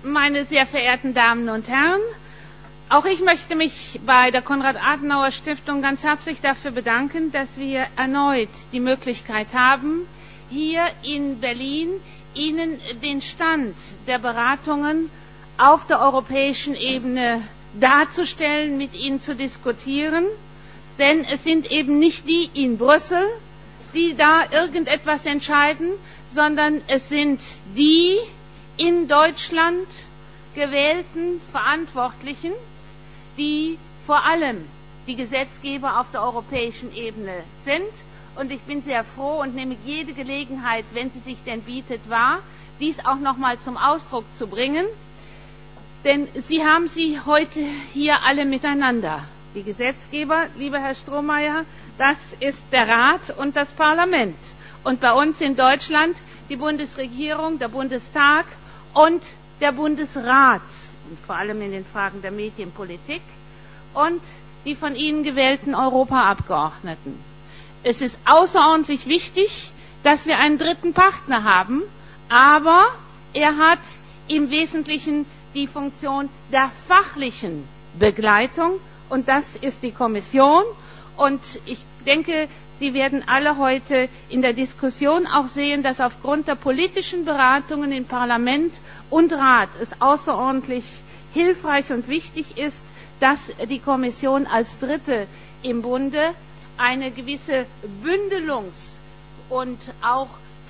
meine sehr verehrten Damen und Herren! Auch ich möchte mich bei der Konrad-Adenauer-Stiftung ganz herzlich dafür bedanken, dass wir erneut die Möglichkeit haben, hier in Berlin Ihnen den Stand der Beratungen auf der europäischen Ebene darzustellen, mit Ihnen zu diskutieren. Denn es sind eben nicht die in Brüssel, die da irgendetwas entscheiden, sondern es sind die in Deutschland gewählten Verantwortlichen, die vor allem die Gesetzgeber auf der europäischen Ebene sind. Und ich bin sehr froh und nehme jede Gelegenheit, wenn sie sich denn bietet, wahr, dies auch noch mal zum Ausdruck zu bringen. Denn Sie haben sie heute hier alle miteinander. Die Gesetzgeber, lieber Herr Strohmeier, das ist der Rat und das Parlament. Und bei uns in Deutschland die Bundesregierung, der Bundestag und der Bundesrat, und vor allem in den Fragen der Medienpolitik, und die von Ihnen gewählten Europaabgeordneten. Es ist außerordentlich wichtig, dass wir einen dritten Partner haben, aber er hat im Wesentlichen die Funktion der fachlichen Begleitung, und das ist die Kommission. Und ich denke, Sie werden alle heute in der Diskussion auch sehen, dass aufgrund der politischen Beratungen in Parlament und Rat es außerordentlich hilfreich und wichtig ist, dass die Kommission als Dritte im Bunde eine gewisse Bündelungs- und auch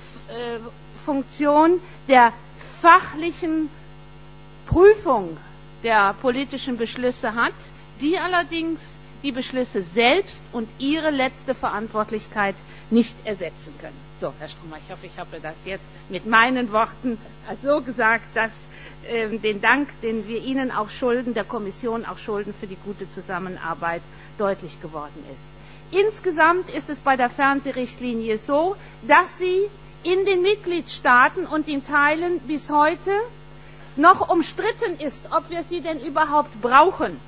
Funktion der fachlichen Prüfung der politischen Beschlüsse hat, die allerdings die Beschlüsse selbst und ihre letzte Verantwortlichkeit nicht ersetzen können. So, Herr Strohmeier, ich hoffe, ich habe das jetzt mit meinen Worten so gesagt, dass den Dank, den wir Ihnen auch schulden, der Kommission auch schulden für die gute Zusammenarbeit, deutlich geworden ist. Insgesamt ist es bei der Fernsehrichtlinie so, dass sie in den Mitgliedstaaten und in Teilen bis heute noch umstritten ist, ob wir sie denn überhaupt brauchen.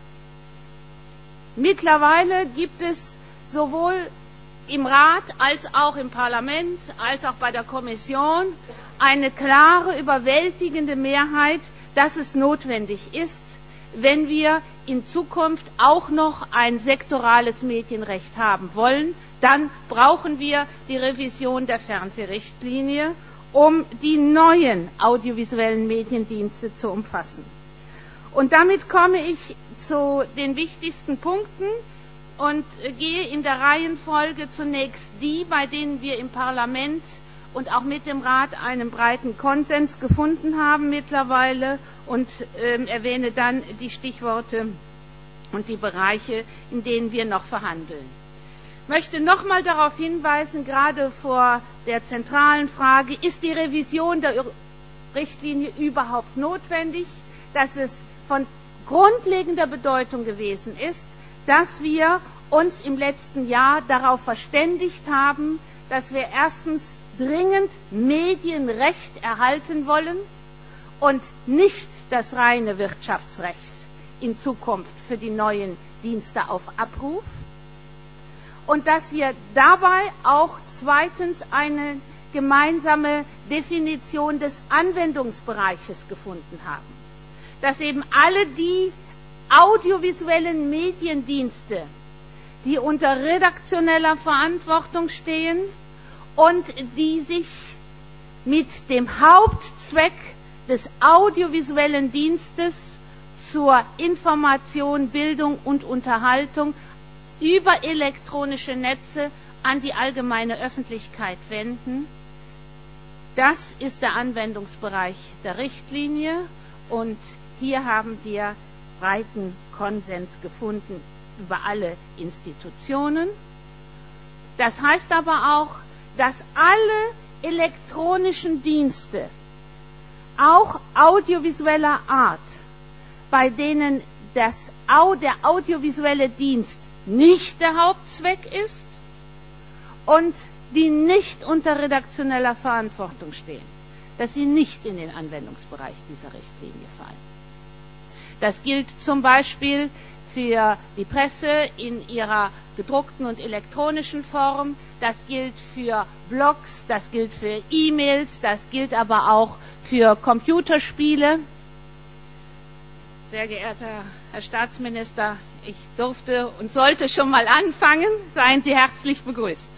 Mittlerweile gibt es sowohl im Rat als auch im Parlament als auch bei der Kommission eine klare, überwältigende Mehrheit, dass es notwendig ist, wenn wir in Zukunft auch noch ein sektorales Medienrecht haben wollen, dann brauchen wir die Revision der Fernsehrichtlinie, um die neuen audiovisuellen Mediendienste zu umfassen. Und damit komme ich zu den wichtigsten Punkten und gehe in der Reihenfolge zunächst die, bei denen wir im Parlament und auch mit dem Rat einen breiten Konsens gefunden haben mittlerweile, und erwähne dann die Stichworte und die Bereiche, in denen wir noch verhandeln. Ich möchte noch einmal darauf hinweisen, gerade vor der zentralen Frage, ist die Revision der Richtlinie überhaupt notwendig, dass es von grundlegender Bedeutung gewesen ist, dass wir uns im letzten Jahr darauf verständigt haben, dass wir erstens dringend Medienrecht erhalten wollen und nicht das reine Wirtschaftsrecht in Zukunft für die neuen Dienste auf Abruf, und dass wir dabei auch zweitens eine gemeinsame Definition des Anwendungsbereiches gefunden haben, dass eben alle die audiovisuellen Mediendienste, die unter redaktioneller Verantwortung stehen und die sich mit dem Hauptzweck des audiovisuellen Dienstes zur Information, Bildung und Unterhaltung über elektronische Netze an die allgemeine Öffentlichkeit wenden. Das ist der Anwendungsbereich der Richtlinie, und hier haben wir breiten Konsens gefunden über alle Institutionen. Das heißt aber auch, dass alle elektronischen Dienste, auch audiovisueller Art, bei denen der audiovisuelle Dienst nicht der Hauptzweck ist und die nicht unter redaktioneller Verantwortung stehen, dass sie nicht in den Anwendungsbereich dieser Richtlinie fallen. Das gilt zum Beispiel für die Presse in ihrer gedruckten und elektronischen Form, das gilt für Blogs, das gilt für E-Mails, das gilt aber auch für Computerspiele. Sehr geehrter Herr Staatsminister, ich durfte und sollte schon mal anfangen. Seien Sie herzlich begrüßt.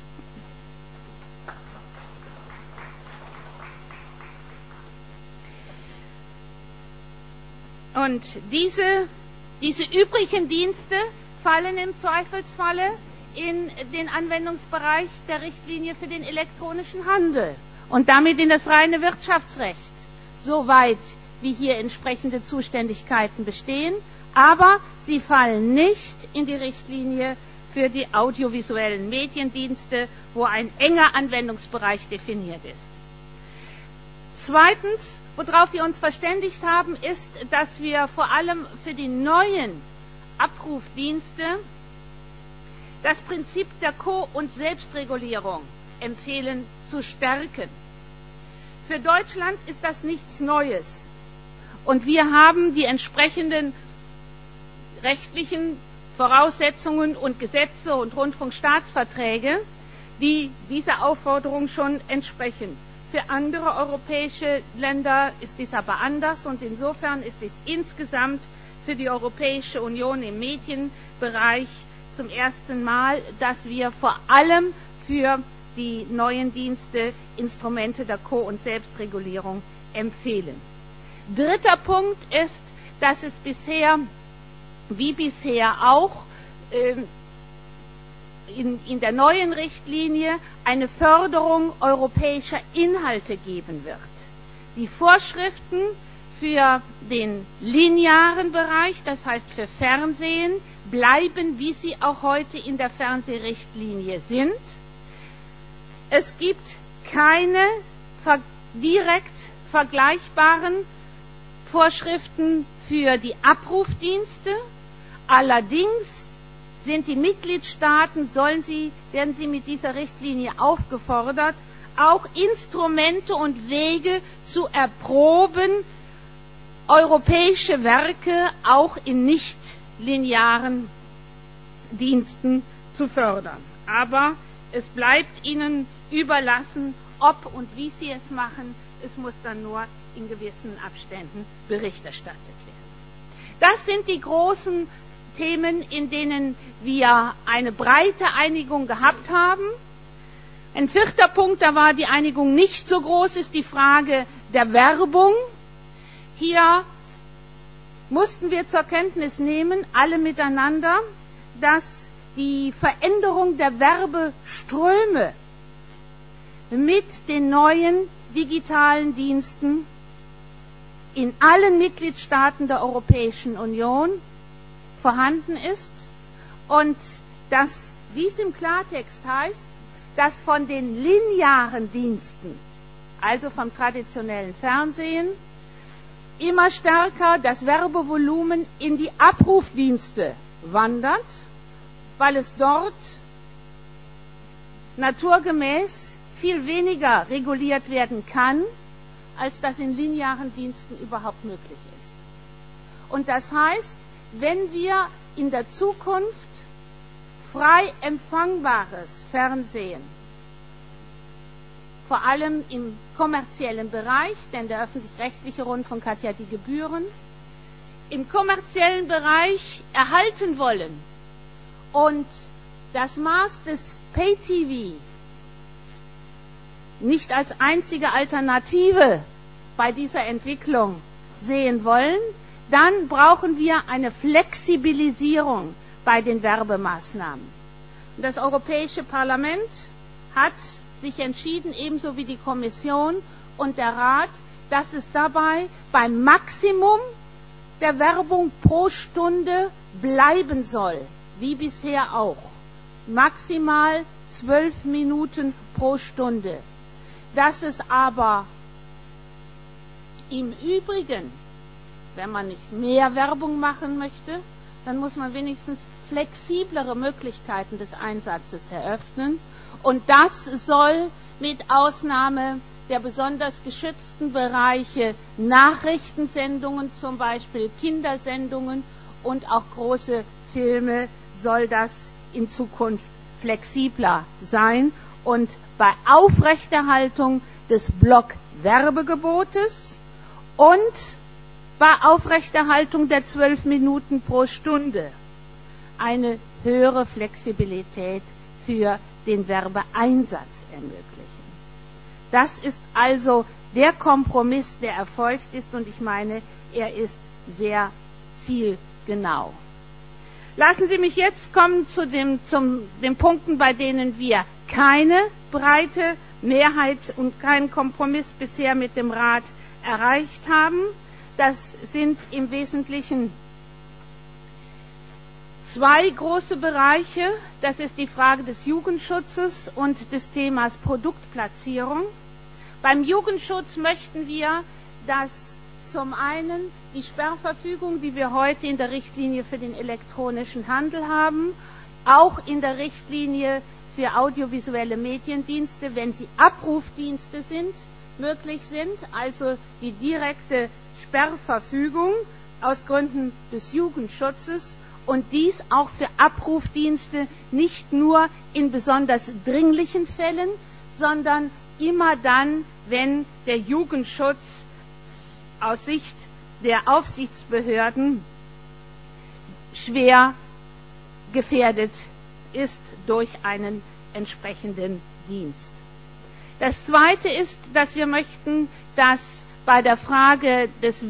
Und diese übrigen Dienste fallen im Zweifelsfalle in den Anwendungsbereich der Richtlinie für den elektronischen Handel und damit in das reine Wirtschaftsrecht, soweit wie hier entsprechende Zuständigkeiten bestehen, aber sie fallen nicht in die Richtlinie für die audiovisuellen Mediendienste, wo ein enger Anwendungsbereich definiert ist. Zweitens, worauf wir uns verständigt haben, ist, dass wir vor allem für die neuen Abrufdienste das Prinzip der Ko- und Selbstregulierung empfehlen zu stärken. Für Deutschland ist das nichts Neues. Und wir haben die entsprechenden rechtlichen Voraussetzungen und Gesetze und Rundfunkstaatsverträge, die dieser Aufforderung schon entsprechen. Für andere europäische Länder ist dies aber anders und insofern ist es insgesamt für die Europäische Union im Medienbereich zum ersten Mal, dass wir vor allem für die neuen Dienste Instrumente der Ko- und Selbstregulierung empfehlen. Dritter Punkt ist, dass es bisher, wie bisher auch, in der neuen Richtlinie eine Förderung europäischer Inhalte geben wird. Die Vorschriften für den linearen Bereich, das heißt für Fernsehen, bleiben, wie sie auch heute in der Fernsehrichtlinie sind. Es gibt keine direkt vergleichbaren Vorschriften für die Abrufdienste. Allerdings sind die Mitgliedstaaten, werden sie mit dieser Richtlinie aufgefordert, auch Instrumente und Wege zu erproben, europäische Werke auch in nicht linearen Diensten zu fördern. Aber es bleibt ihnen überlassen, ob und wie sie es machen. Es muss dann nur in gewissen Abständen Bericht erstattet werden. Das sind die großen Themen, in denen wir eine breite Einigung gehabt haben. Ein vierter Punkt, da war die Einigung nicht so groß, ist die Frage der Werbung. Hier mussten wir zur Kenntnis nehmen, alle miteinander, dass die Veränderung der Werbeströme mit den neuen digitalen Diensten in allen Mitgliedstaaten der Europäischen Union vorhanden ist und dass dies im Klartext heißt, dass von den linearen Diensten, also vom traditionellen Fernsehen, immer stärker das Werbevolumen in die Abrufdienste wandert, weil es dort naturgemäß viel weniger reguliert werden kann, als das in linearen Diensten überhaupt möglich ist. Und das heißt, wenn wir in der Zukunft frei empfangbares Fernsehen, vor allem im kommerziellen Bereich, denn der öffentlich-rechtliche Rundfunk hat ja die Gebühren, im kommerziellen Bereich erhalten wollen und das Maß des Pay-TV nicht als einzige Alternative bei dieser Entwicklung sehen wollen, dann brauchen wir eine Flexibilisierung bei den Werbemaßnahmen. Und das Europäische Parlament hat sich entschieden, ebenso wie die Kommission und der Rat, dass es dabei beim Maximum der Werbung pro Stunde bleiben soll, wie bisher auch. Maximal 12 Minuten pro Stunde. Dass es aber im Übrigen, wenn man nicht mehr Werbung machen möchte, dann muss man wenigstens flexiblere Möglichkeiten des Einsatzes eröffnen. Und das soll mit Ausnahme der besonders geschützten Bereiche Nachrichtensendungen, zum Beispiel Kindersendungen und auch große Filme, soll das in Zukunft flexibler sein. Und bei Aufrechterhaltung des Blockwerbegebotes und war Aufrechterhaltung der 12 Minuten pro Stunde, eine höhere Flexibilität für den Werbeeinsatz ermöglichen. Das ist also der Kompromiss, der erfolgt ist, und ich meine, er ist sehr zielgenau. Lassen Sie mich jetzt kommen zu den Punkten, bei denen wir keine breite Mehrheit und keinen Kompromiss bisher mit dem Rat erreicht haben. Das sind im Wesentlichen zwei große Bereiche. Das ist die Frage des Jugendschutzes und des Themas Produktplatzierung. Beim Jugendschutz möchten wir, dass zum einen die Sperrverfügung, die wir heute in der Richtlinie für den elektronischen Handel haben, auch in der Richtlinie für audiovisuelle Mediendienste, wenn sie Abrufdienste sind, möglich sind, also die direkte Sperrverfügung aus Gründen des Jugendschutzes, und dies auch für Abrufdienste nicht nur in besonders dringlichen Fällen, sondern immer dann, wenn der Jugendschutz aus Sicht der Aufsichtsbehörden schwer gefährdet ist durch einen entsprechenden Dienst. Das Zweite ist, dass wir möchten, dass bei der Frage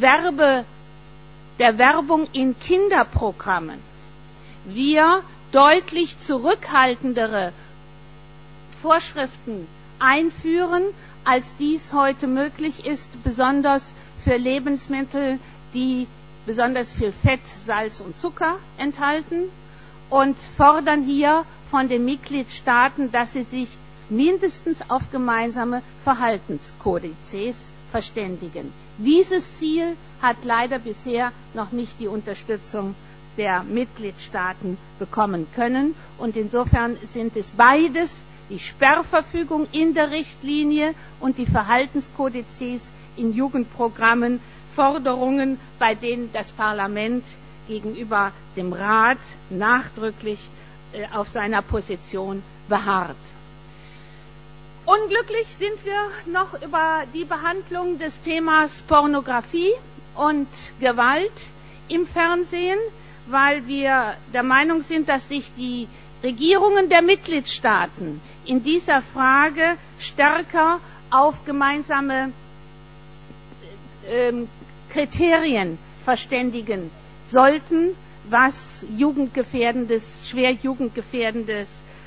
der Werbung in Kinderprogrammen wir deutlich zurückhaltendere Vorschriften einführen, als dies heute möglich ist, besonders für Lebensmittel, die besonders viel Fett, Salz und Zucker enthalten, und fordern hier von den Mitgliedstaaten, dass sie sich mindestens auf gemeinsame Verhaltenskodizes verständigen. Dieses Ziel hat leider bisher noch nicht die Unterstützung der Mitgliedstaaten bekommen können, und insofern sind es beides, die Sperrverfügung in der Richtlinie und die Verhaltenskodizes in Jugendprogrammen, Forderungen, bei denen das Parlament gegenüber dem Rat nachdrücklich auf seiner Position beharrt. Unglücklich sind wir noch über die Behandlung des Themas Pornografie und Gewalt im Fernsehen, weil wir der Meinung sind, dass sich die Regierungen der Mitgliedstaaten in dieser Frage stärker auf gemeinsame Kriterien verständigen sollten, was schwer jugendgefährdendes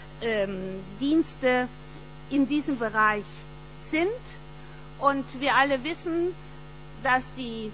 Dienste in diesem Bereich sind. Und wir alle wissen, dass die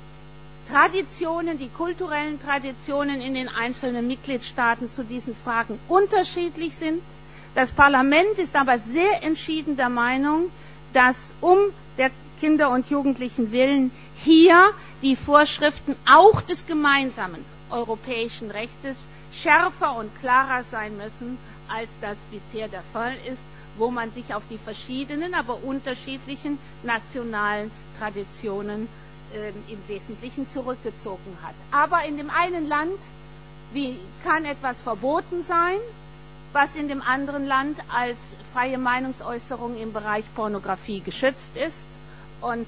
kulturellen Traditionen in den einzelnen Mitgliedstaaten zu diesen Fragen unterschiedlich sind. Das Parlament ist aber sehr entschieden der Meinung, dass der Kinder und Jugendlichen willen hier die Vorschriften auch des gemeinsamen europäischen Rechtes schärfer und klarer sein müssen, als das bisher der Fall ist, wo man sich auf die verschiedenen, aber unterschiedlichen nationalen Traditionen im Wesentlichen zurückgezogen hat. Aber in dem einen Land kann etwas verboten sein, was in dem anderen Land als freie Meinungsäußerung im Bereich Pornografie geschützt ist. Und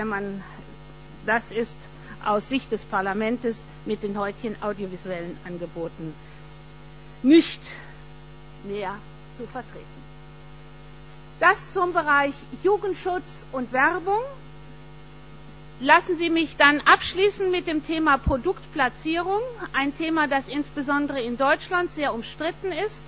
das ist aus Sicht des Parlaments mit den heutigen audiovisuellen Angeboten nicht mehr zu vertreten. Das zum Bereich Jugendschutz und Werbung. Lassen Sie mich dann abschließen mit dem Thema Produktplatzierung, ein Thema, das insbesondere in Deutschland sehr umstritten ist.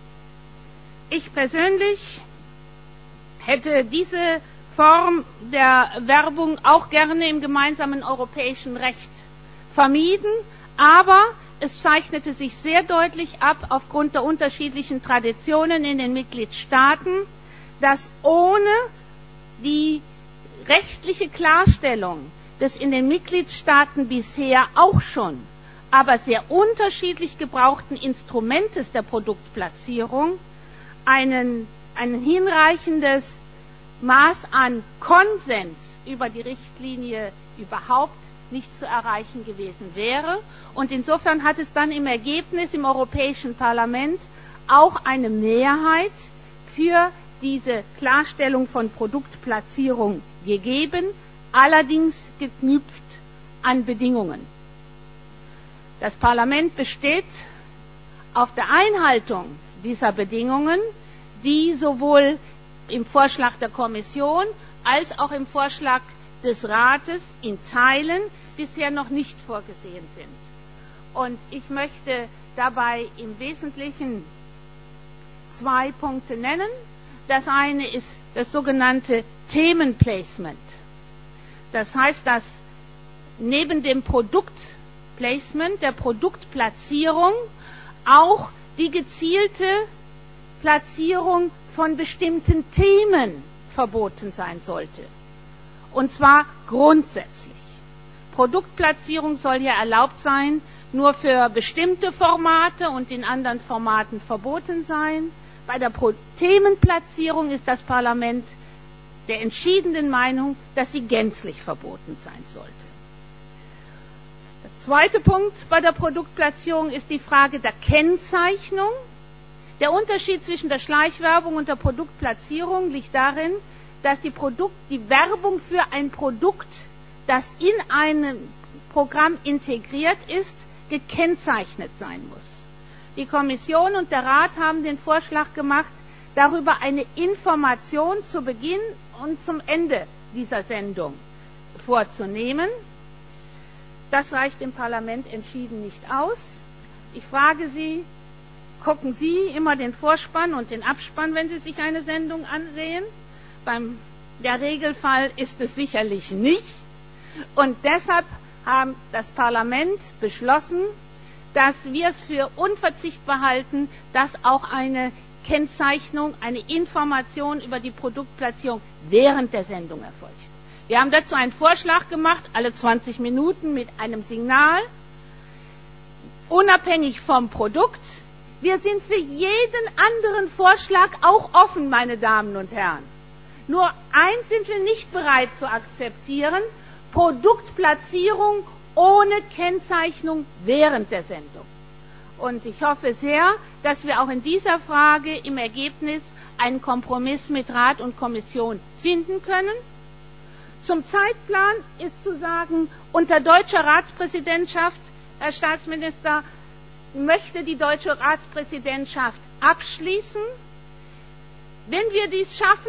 Ich persönlich hätte diese Form der Werbung auch gerne im gemeinsamen europäischen Recht vermieden, aber es zeichnete sich sehr deutlich ab, aufgrund der unterschiedlichen Traditionen in den Mitgliedstaaten, dass ohne die rechtliche Klarstellung des in den Mitgliedstaaten bisher auch schon, aber sehr unterschiedlich gebrauchten Instrumentes der Produktplatzierung ein hinreichendes Maß an Konsens über die Richtlinie überhaupt nicht zu erreichen gewesen wäre. Und insofern hat es dann im Ergebnis im Europäischen Parlament auch eine Mehrheit für diese Klarstellung von Produktplatzierung gegeben, allerdings geknüpft an Bedingungen. Das Parlament besteht auf der Einhaltung dieser Bedingungen, die sowohl im Vorschlag der Kommission als auch im Vorschlag des Rates in Teilen bisher noch nicht vorgesehen sind. Und ich möchte dabei im Wesentlichen 2 Punkte nennen. Das eine ist das sogenannte Themenplacement. Das heißt, dass neben dem Produktplacement, der Produktplatzierung, auch die gezielte Platzierung von bestimmten Themen verboten sein sollte. Und zwar grundsätzlich. Produktplatzierung soll ja erlaubt sein, nur für bestimmte Formate und in anderen Formaten verboten sein. Bei der Themenplatzierung ist das Parlament der entschiedenen Meinung, dass sie gänzlich verboten sein sollte. Der zweite Punkt bei der Produktplatzierung ist die Frage der Kennzeichnung. Der Unterschied zwischen der Schleichwerbung und der Produktplatzierung liegt darin, dass die Werbung für ein Produkt, das in einem Programm integriert ist, gekennzeichnet sein muss. Die Kommission und der Rat haben den Vorschlag gemacht, darüber eine Information zu Beginn und zum Ende dieser Sendung vorzunehmen. Das reicht dem Parlament entschieden nicht aus. Ich frage Sie, gucken Sie immer den Vorspann und den Abspann, wenn Sie sich eine Sendung ansehen? Der Regelfall ist es sicherlich nicht. Und deshalb haben das Parlament beschlossen, dass wir es für unverzichtbar halten, dass auch eine Kennzeichnung, eine Information über die Produktplatzierung während der Sendung erfolgt. Wir haben dazu einen Vorschlag gemacht, alle 20 Minuten mit einem Signal, unabhängig vom Produkt. Wir sind für jeden anderen Vorschlag auch offen, meine Damen und Herren. Nur eins sind wir nicht bereit zu akzeptieren: Produktplatzierung ohne Kennzeichnung während der Sendung. Und ich hoffe sehr, dass wir auch in dieser Frage im Ergebnis einen Kompromiss mit Rat und Kommission finden können. Zum Zeitplan ist zu sagen, unter deutscher Ratspräsidentschaft, Herr Staatsminister, möchte die deutsche Ratspräsidentschaft abschließen. Wenn wir dies schaffen,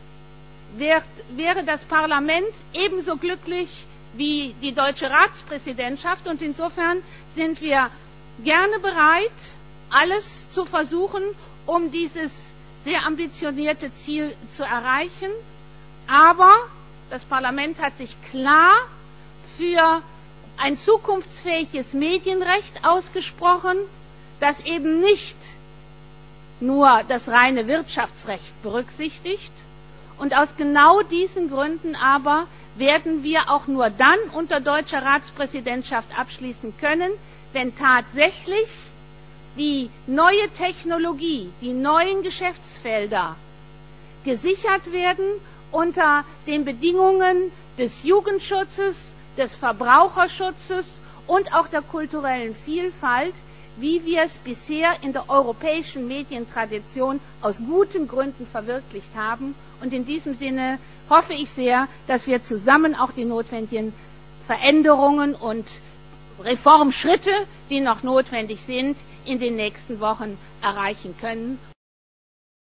wäre das Parlament ebenso glücklich wie die deutsche Ratspräsidentschaft, und insofern sind wir gerne bereit, alles zu versuchen, um dieses sehr ambitionierte Ziel zu erreichen. Aber das Parlament hat sich klar für ein zukunftsfähiges Medienrecht ausgesprochen, das eben nicht nur das reine Wirtschaftsrecht berücksichtigt. Und aus genau diesen Gründen aber werden wir auch nur dann unter deutscher Ratspräsidentschaft abschließen können, wenn tatsächlich die neue Technologie, die neuen Geschäftsfelder gesichert werden unter den Bedingungen des Jugendschutzes, des Verbraucherschutzes und auch der kulturellen Vielfalt, wie wir es bisher in der europäischen Medientradition aus guten Gründen verwirklicht haben. Und in diesem Sinne hoffe ich sehr, dass wir zusammen auch die notwendigen Veränderungen und Reformschritte, die noch notwendig sind, in den nächsten Wochen erreichen können.